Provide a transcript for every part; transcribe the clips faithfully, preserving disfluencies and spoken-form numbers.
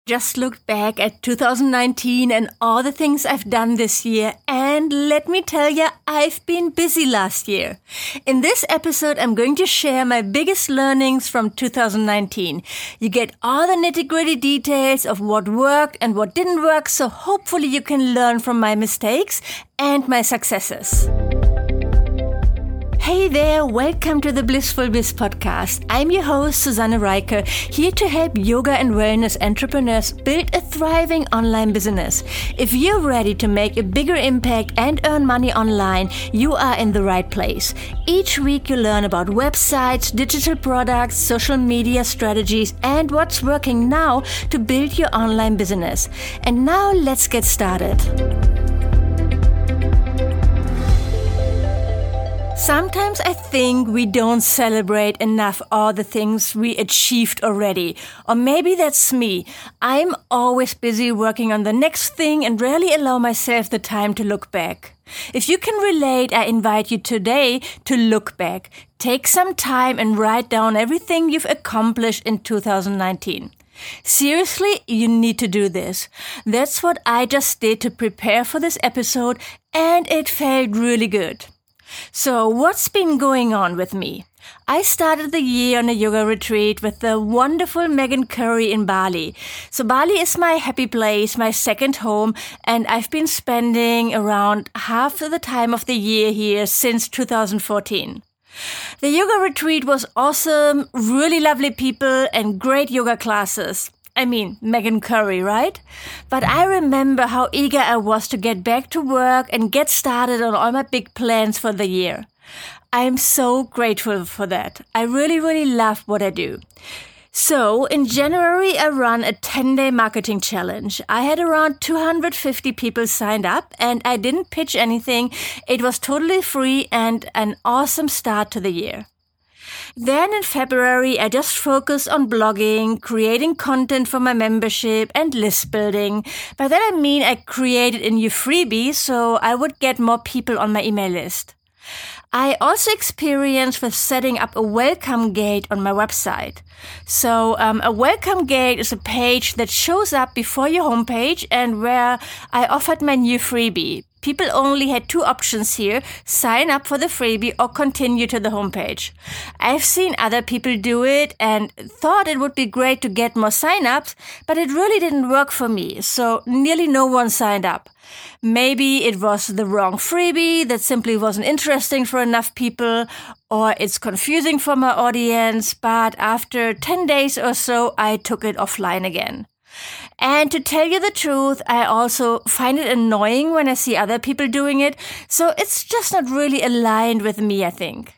just looked back at two thousand nineteen and all the things I've done this year, and let me tell you, I've been busy last year. In this episode, I'm going to share my biggest learnings from two thousand nineteen. You get all the nitty-gritty details of what worked and what didn't work, so hopefully you can learn from my mistakes and my successes. Hey there, welcome to the Blissful Biz podcast. I'm your host, Susanne Reiche, here to help yoga and wellness entrepreneurs build a thriving online business. If you're ready to make a bigger impact and earn money online, you are in the right place. Each week you learn about websites, digital products, social media strategies, and what's working now to build your online business. And now let's get started. Sometimes I think we don't celebrate enough all the things we achieved already. Or maybe that's me. I'm always busy working on the next thing and rarely allow myself the time to look back. If you can relate, I invite you today to look back. Take some time and write down everything you've accomplished in two thousand nineteen. Seriously, you need to do this. That's what I just did to prepare for this episode, and it felt really good. So what's been going on with me? I started the year on a yoga retreat with the wonderful Megan Curry in Bali. So Bali is my happy place, my second home, and I've been spending around half of the time of the year here since two thousand fourteen. The yoga retreat was awesome, really lovely people, and great yoga classes. I mean, Megan Curry, right? But I remember how eager I was to get back to work and get started on all my big plans for the year. I am so grateful for that. I really, really love what I do. So, in January, I ran a ten-day marketing challenge. I had around two hundred fifty people signed up, and I didn't pitch anything. It was totally free and an awesome start to the year. Then in February, I just focused on blogging, creating content for my membership, and list building. By that I mean I created a new freebie so I would get more people on my email list. I also experienced with setting up a welcome gate on my website. So um, a welcome gate is a page that shows up before your homepage and where I offered my new freebie. People only had two options here, sign up for the freebie or continue to the homepage. I've seen other people do it and thought it would be great to get more sign-ups, but it really didn't work for me, so nearly no one signed up. Maybe it was the wrong freebie that simply wasn't interesting for enough people, or it's confusing for my audience, but after ten days or so, I took it offline again. And to tell you the truth, I also find it annoying when I see other people doing it, so it's just not really aligned with me, I think.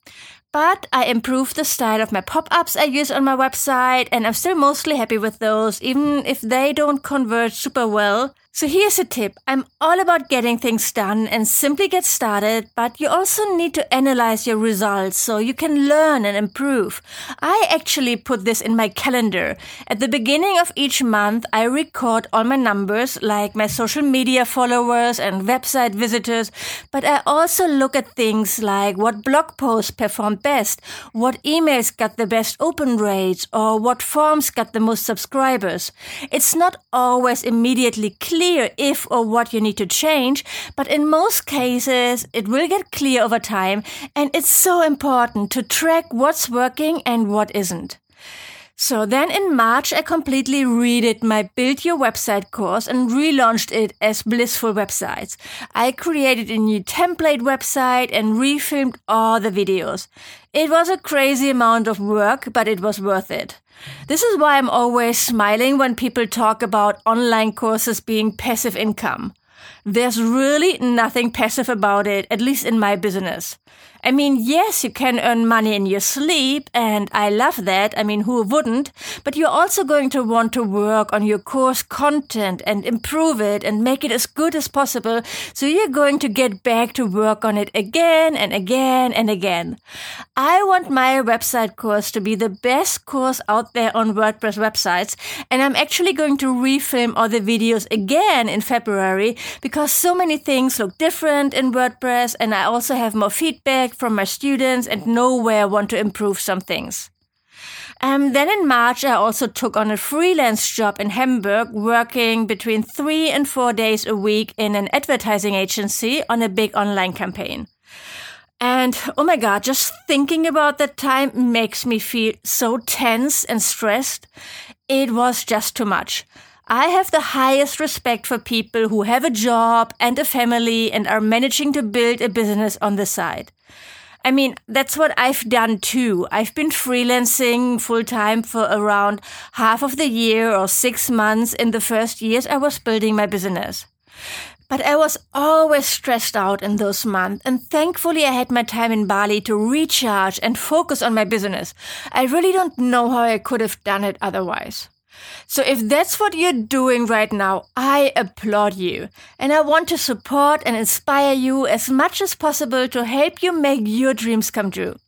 But I improved the style of my pop-ups I use on my website, and I'm still mostly happy with those, even if they don't convert super well. So here's a tip. I'm all about getting things done and simply get started, but you also need to analyze your results so you can learn and improve. I actually put this in my calendar. At the beginning of each month, I record all my numbers, like my social media followers and website visitors, but I also look at things like what blog posts performed best, what emails got the best open rates, or what forms got the most subscribers. It's not always immediately clear if or what you need to change, but in most cases it will get clear over time, and it's so important to track what's working and what isn't. So then in March, I completely redid my Build Your Website course and relaunched it as Blissful Websites. I created a new template website and refilmed all the videos. It was a crazy amount of work, but it was worth it. This is why I'm always smiling when people talk about online courses being passive income. There's really nothing passive about it, at least in my business. I mean, yes, you can earn money in your sleep, and I love that. I mean, who wouldn't? But you're also going to want to work on your course content and improve it and make it as good as possible. So you're going to get back to work on it again and again and again. I want my website course to be the best course out there on WordPress websites, and I'm actually going to refilm all the videos again in February because so many things look different in WordPress, and I also have more feedback from my students and know where I want to improve some things. Um, then in March, I also took on a freelance job in Hamburg, working between three and four days a week in an advertising agency on a big online campaign. And oh my God, just thinking about that time makes me feel so tense and stressed. It was just too much. I have the highest respect for people who have a job and a family and are managing to build a business on the side. I mean, that's what I've done too. I've been freelancing full-time for around half of the year or six months in the first years I was building my business. But I was always stressed out in those months, and thankfully I had my time in Bali to recharge and focus on my business. I really don't know how I could have done it otherwise. So if that's what you're doing right now, I applaud you. And I want to support and inspire you as much as possible to help you make your dreams come true.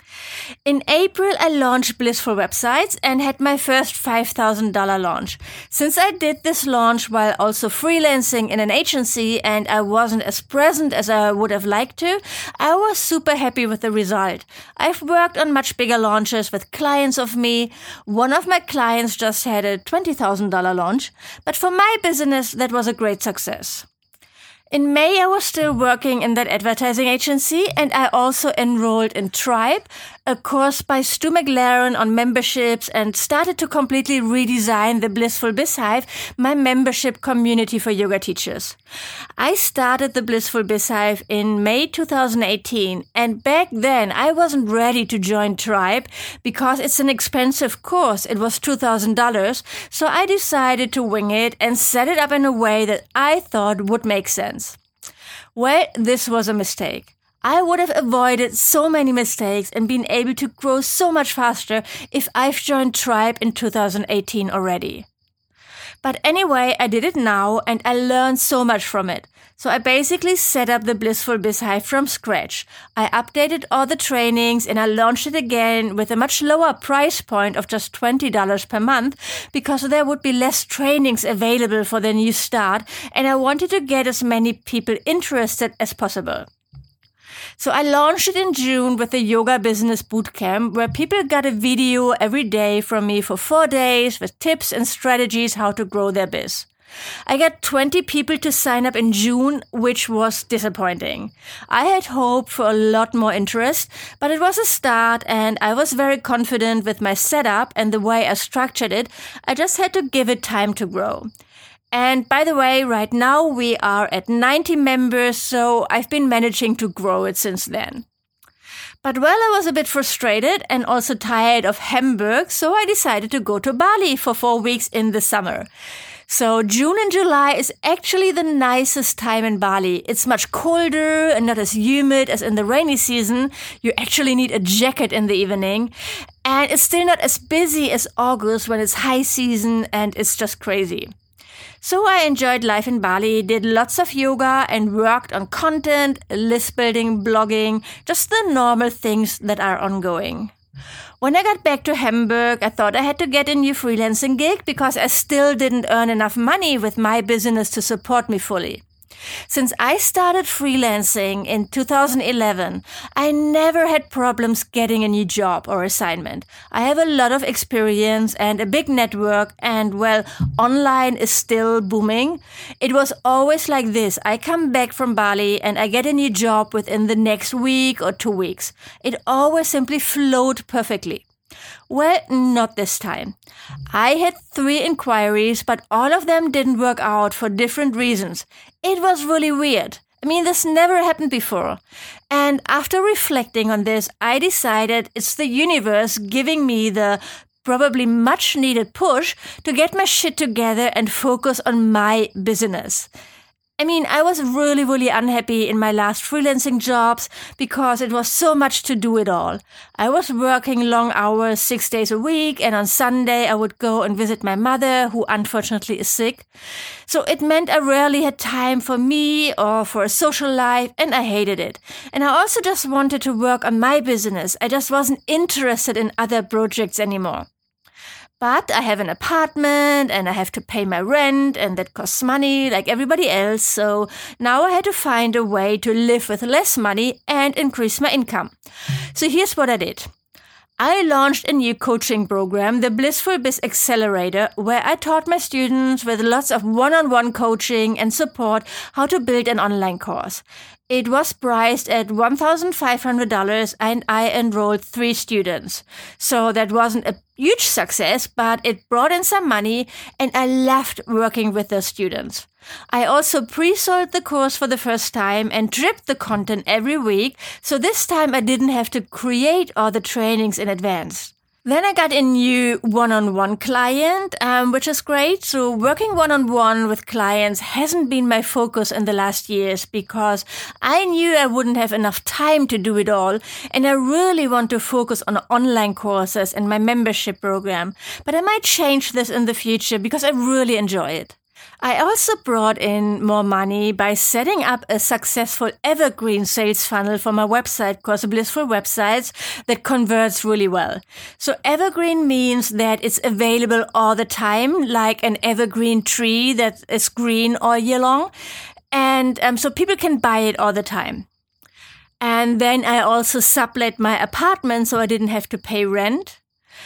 In April, I launched Blissful Websites and had my first five thousand dollars launch. Since I did this launch while also freelancing in an agency and I wasn't as present as I would have liked to, I was super happy with the result. I've worked on much bigger launches with clients of me. One of my clients just had a twenty thousand dollars launch, but for my business, that was a great success. In May, I was still working in that advertising agency, and I also enrolled in Tribe, a course by Stu McLaren on memberships, and started to completely redesign the Blissful BizHive, my membership community for yoga teachers. I started the Blissful BizHive in May two thousand eighteen, and back then I wasn't ready to join Tribe because it's an expensive course. It was two thousand dollars, so I decided to wing it and set it up in a way that I thought would make sense. Well, this was a mistake. I would have avoided so many mistakes and been able to grow so much faster if I've joined Tribe in two thousand eighteen already. But anyway, I did it now and I learned so much from it. So I basically set up the Blissful BizHive from scratch. I updated all the trainings and I launched it again with a much lower price point of just twenty dollars per month because there would be less trainings available for the new start and I wanted to get as many people interested as possible. So I launched it in June with the Yoga Business Bootcamp where people got a video every day from me for four days with tips and strategies how to grow their biz. I got twenty people to sign up in June, which was disappointing. I had hoped for a lot more interest, but it was a start and I was very confident with my setup and the way I structured it. I just had to give it time to grow. And by the way, right now we are at ninety members, so I've been managing to grow it since then. But well, I was a bit frustrated and also tired of Hamburg, so I decided to go to Bali for four weeks in the summer. So June and July is actually the nicest time in Bali. It's much colder and not as humid as in the rainy season. You actually need a jacket in the evening. And it's still not as busy as August when it's high season and it's just crazy. So I enjoyed life in Bali, did lots of yoga and worked on content, list building, blogging, just the normal things that are ongoing. When I got back to Hamburg, I thought I had to get a new freelancing gig because I still didn't earn enough money with my business to support me fully. Since I started freelancing in two thousand eleven, I never had problems getting a new job or assignment. I have a lot of experience and a big network and, well, online is still booming. It was always like this. I come back from Bali and I get a new job within the next week or two weeks. It always simply flowed perfectly. Well, not this time. I had three inquiries, but all of them didn't work out for different reasons. It was really weird. I mean, this never happened before. And after reflecting on this, I decided it's the universe giving me the probably much needed push to get my shit together and focus on my business. I mean, I was really, really unhappy in my last freelancing jobs because it was so much to do it all. I was working long hours, six days a week, and on Sunday I would go and visit my mother, who unfortunately is sick. So it meant I rarely had time for me or for a social life, and I hated it. And I also just wanted to work on my business. I just wasn't interested in other projects anymore. But I have an apartment and I have to pay my rent and that costs money like everybody else. So now I had to find a way to live with less money and increase my income. So here's what I did. I launched a new coaching program, the Blissful Biz Accelerator, where I taught my students with lots of one-on-one coaching and support how to build an online course. It was priced at one thousand five hundred dollars and I enrolled three students. So that wasn't a huge success, but it brought in some money and I loved working with those students. I also pre-sold the course for the first time and dripped the content every week, so this time I didn't have to create all the trainings in advance. Then I got a new one-on-one client, um, which is great. So working one-on-one with clients hasn't been my focus in the last years because I knew I wouldn't have enough time to do it all. And I really want to focus on online courses and my membership program. But I might change this in the future because I really enjoy it. I also brought in more money by setting up a successful evergreen sales funnel for my website called Blissful Websites that converts really well. So evergreen means that it's available all the time, like an evergreen tree that is green all year long. And um, so people can buy it all the time. And then I also sublet my apartment so I didn't have to pay rent.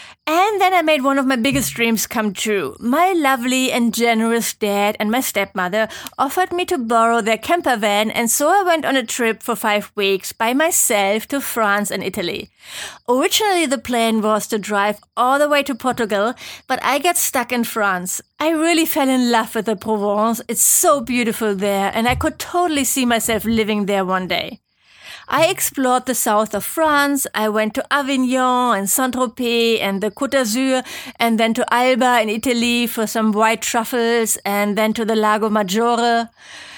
And then I made one of my biggest dreams come true. My lovely and generous dad and my stepmother offered me to borrow their camper van, and so I went on a trip for five weeks by myself to France and Italy. Originally, the plan was to drive all the way to Portugal, but I got stuck in France. I really fell in love with the Provence. It's so beautiful there, and I could totally see myself living there one day. I explored the south of France. I went to Avignon and Saint-Tropez and the Côte d'Azur, and then to Alba in Italy for some white truffles, and then to the Lago Maggiore.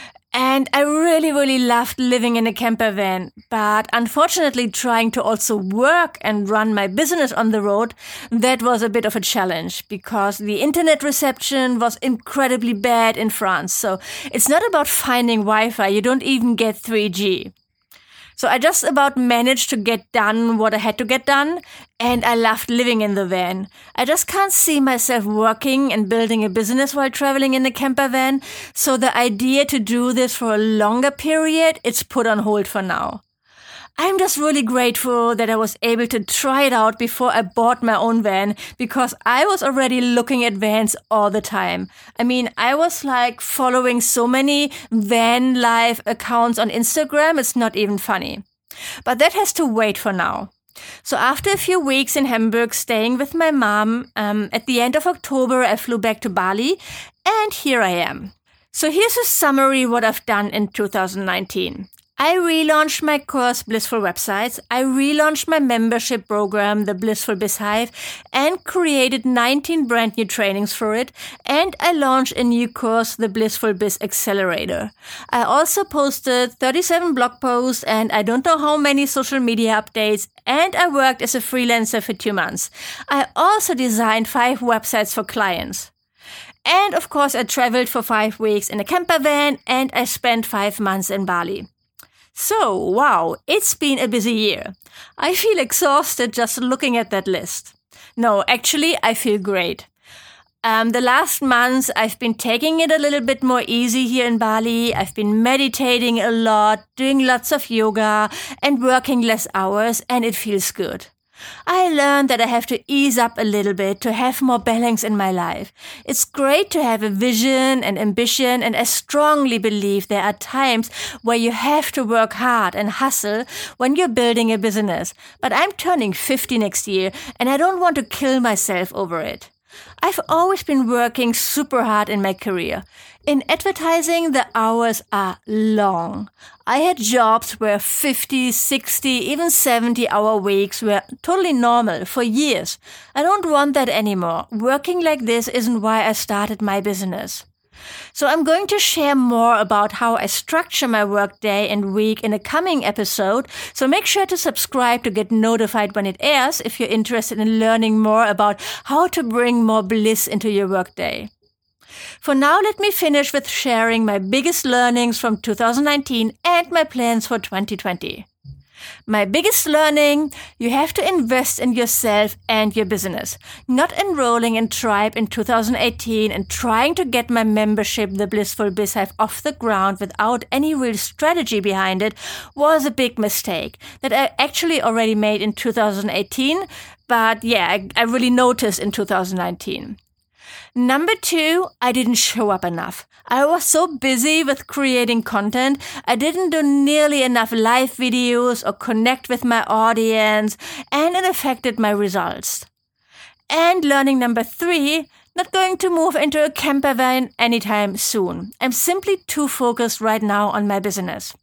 And I really, really loved living in a camper van. But unfortunately, trying to also work and run my business on the road, that was a bit of a challenge because the internet reception was incredibly bad in France. So it's not about finding Wi-Fi. You don't even get three G. So I just about managed to get done what I had to get done, and I loved living in the van. I just can't see myself working and building a business while traveling in a camper van, so the idea to do this for a longer period, it's put on hold for now. I'm just really grateful that I was able to try it out before I bought my own van because I was already looking at vans all the time. I mean, I was like following so many van life accounts on Instagram, it's not even funny. But that has to wait for now. So after a few weeks in Hamburg staying with my mom, um, at the end of October I flew back to Bali and here I am. So here's a summary what I've done in two thousand nineteen. I relaunched my course, Blissful Websites. I relaunched my membership program, the Blissful Biz Hive, and created nineteen brand new trainings for it. And I launched a new course, the Blissful Biz Accelerator. I also posted thirty-seven blog posts and I don't know how many social media updates. And I worked as a freelancer for two months. I also designed five websites for clients. And of course, I traveled for five weeks in a camper van and I spent five months in Bali. So, wow, it's been a busy year. I feel exhausted just looking at that list. No, actually, I feel great. Um, the last months, I've been taking it a little bit more easy here in Bali. I've been meditating a lot, doing lots of yoga, and working less hours, and it feels good. I learned that I have to ease up a little bit to have more balance in my life. It's great to have a vision and ambition, and I strongly believe there are times where you have to work hard and hustle when you're building a business. But I'm turning fifty next year, and I don't want to kill myself over it. I've always been working super hard in my career. In advertising, the hours are long. I had jobs where fifty, sixty, even seventy hour weeks were totally normal for years. I don't want that anymore. Working like this isn't why I started my business. So I'm going to share more about how I structure my work day and week in a coming episode. So make sure to subscribe to get notified when it airs if you're interested in learning more about how to bring more bliss into your workday. For now, let me finish with sharing my biggest learnings from two thousand nineteen and my plans for twenty twenty. My biggest learning, you have to invest in yourself and your business. Not enrolling in Tribe in two thousand eighteen and trying to get my membership, the Blissful Biz Hive, off the ground without any real strategy behind it was a big mistake that I actually already made in two thousand eighteen, but yeah, I, I really noticed in two thousand nineteen. Number two, I didn't show up enough. I was so busy with creating content, I didn't do nearly enough live videos or connect with my audience, and it affected my results. And learning number three, not going to move into a camper van anytime soon. I'm simply too focused right now on my business.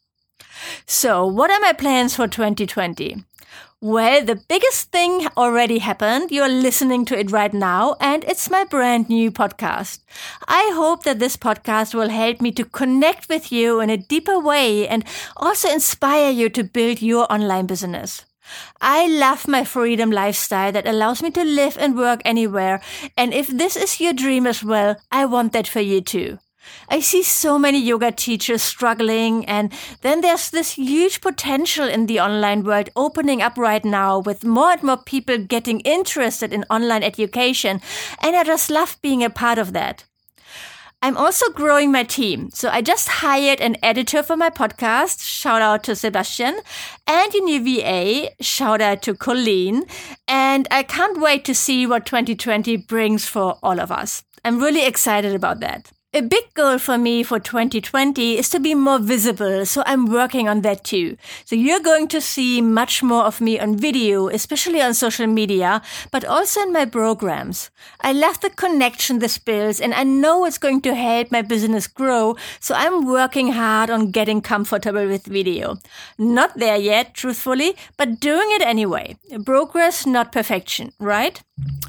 So, what are my plans for twenty twenty? Well, the biggest thing already happened. You're listening to it right now, and it's my brand new podcast. I hope that this podcast will help me to connect with you in a deeper way and also inspire you to build your online business. I love my freedom lifestyle that allows me to live and work anywhere, and if this is your dream as well, I want that for you too. I see so many yoga teachers struggling, and then there's this huge potential in the online world opening up right now with more and more people getting interested in online education, and I just love being a part of that. I'm also growing my team. So I just hired an editor for my podcast, shout out to Sebastian, and a new V A, shout out to Colleen, and I can't wait to see what twenty twenty brings for all of us. I'm really excited about that. A big goal for me for twenty twenty is to be more visible, so I'm working on that too. So you're going to see much more of me on video, especially on social media, but also in my programs. I love the connection this builds, and I know it's going to help my business grow, so I'm working hard on getting comfortable with video. Not there yet, truthfully, but doing it anyway. Progress, not perfection, right?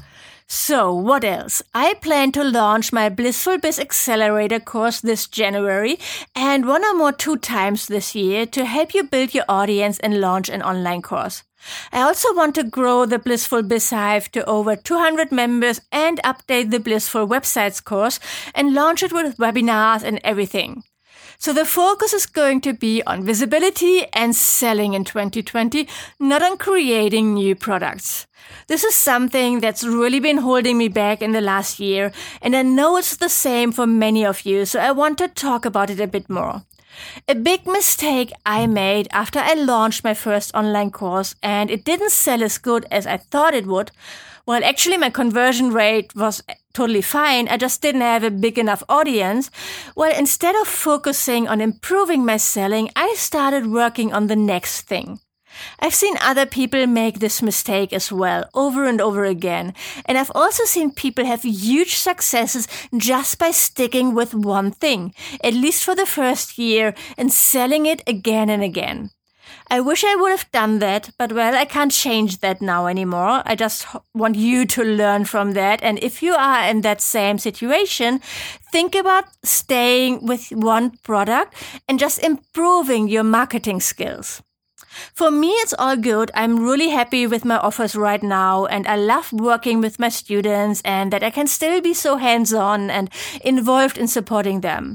So, what else? I plan to launch my Blissful Biz Accelerator course this January and one or more two times this year to help you build your audience and launch an online course. I also want to grow the Blissful Biz Hive to over two hundred members and update the Blissful Websites course and launch it with webinars and everything. So the focus is going to be on visibility and selling in twenty twenty, not on creating new products. This is something that's really been holding me back in the last year, and I know it's the same for many of you, so I want to talk about it a bit more. A big mistake I made after I launched my first online course, and it didn't sell as good as I thought it would. Well, actually my conversion rate was totally fine, I just didn't have a big enough audience. Well, instead of focusing on improving my selling, I started working on the next thing. I've seen other people make this mistake as well, over and over again. And I've also seen people have huge successes just by sticking with one thing, at least for the first year, and selling it again and again. I wish I would have done that, but well, I can't change that now anymore. I just want you to learn from that. And if you are in that same situation, think about staying with one product and just improving your marketing skills. For me, it's all good. I'm really happy with my offers right now, and I love working with my students and that I can still be so hands-on and involved in supporting them.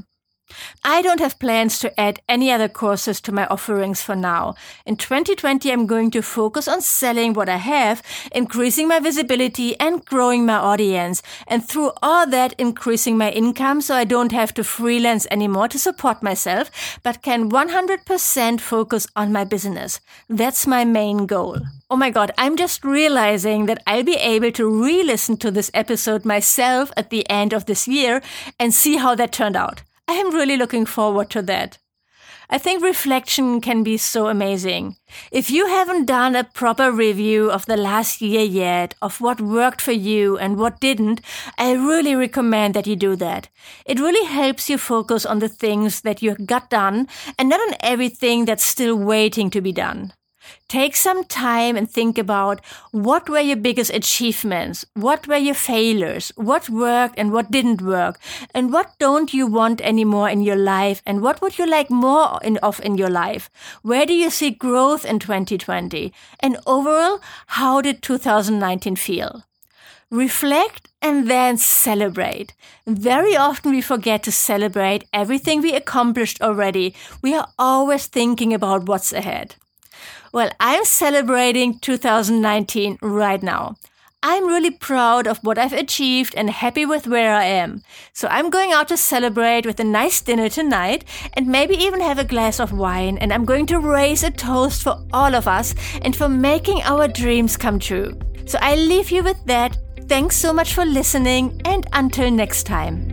I don't have plans to add any other courses to my offerings for now. In twenty twenty, I'm going to focus on selling what I have, increasing my visibility and growing my audience, and through all that, increasing my income so I don't have to freelance anymore to support myself, but can one hundred percent focus on my business. That's my main goal. Oh my God, I'm just realizing that I'll be able to re-listen to this episode myself at the end of this year and see how that turned out. I am really looking forward to that. I think reflection can be so amazing. If you haven't done a proper review of the last year yet, of what worked for you and what didn't, I really recommend that you do that. It really helps you focus on the things that you got done and not on everything that's still waiting to be done. Take some time and think about what were your biggest achievements, what were your failures, what worked and what didn't work, and what don't you want anymore in your life, and what would you like more in, of in your life? Where do you see growth in twenty twenty? And overall, how did two thousand nineteen feel? Reflect and then celebrate. Very often we forget to celebrate everything we accomplished already. We are always thinking about what's ahead. Well, I'm celebrating two thousand nineteen right now. I'm really proud of what I've achieved and happy with where I am. So I'm going out to celebrate with a nice dinner tonight and maybe even have a glass of wine, and I'm going to raise a toast for all of us and for making our dreams come true. So I leave you with that. Thanks so much for listening, and until next time.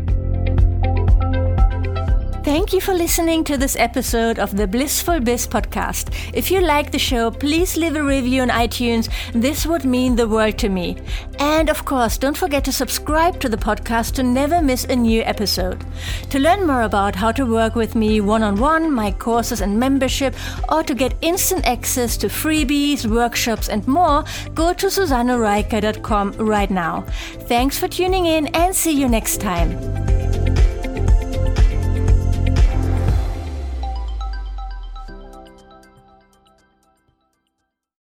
Thank you for listening to this episode of the Blissful Biz podcast. If you like the show, please leave a review on iTunes. This would mean the world to me. And of course, don't forget to subscribe to the podcast to never miss a new episode. To learn more about how to work with me one-on-one, my courses and membership, or to get instant access to freebies, workshops, and more, go to susanne reiche dot com right now. Thanks for tuning in, and see you next time.